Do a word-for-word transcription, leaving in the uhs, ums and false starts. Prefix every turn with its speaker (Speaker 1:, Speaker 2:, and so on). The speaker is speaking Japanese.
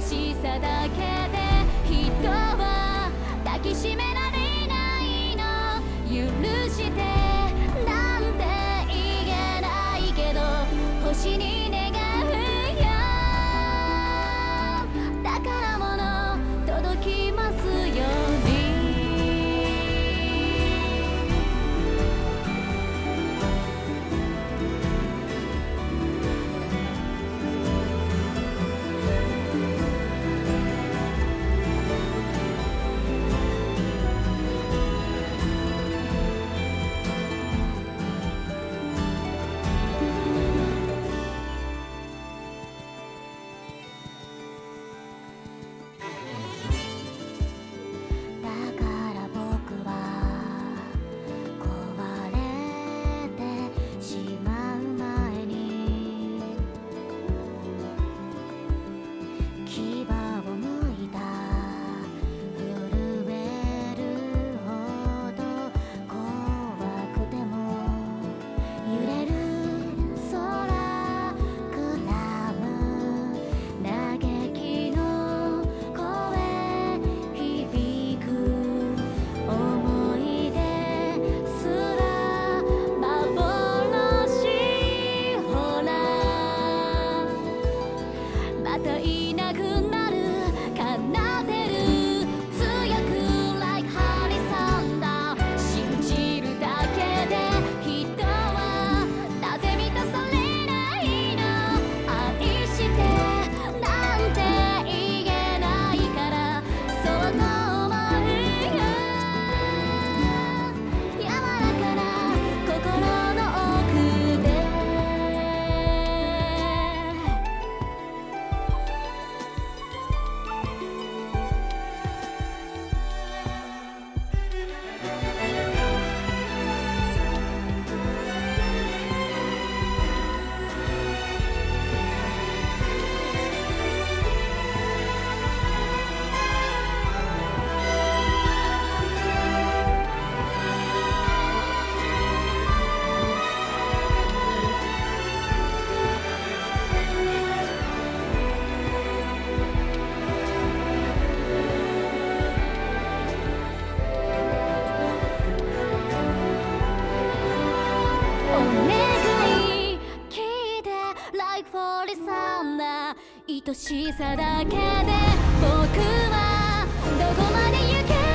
Speaker 1: しさだけで人は抱きしめられないの。許してなんて言えないけど星に願うよ。宝物届きますように。またいなくなる奏でる強く like ハリサンダー。信じるだけで人はなぜ満たされないの。愛してなんて言えないからそうと思うよ。柔らかな心の奥で愛しさだけで僕はどこまで行け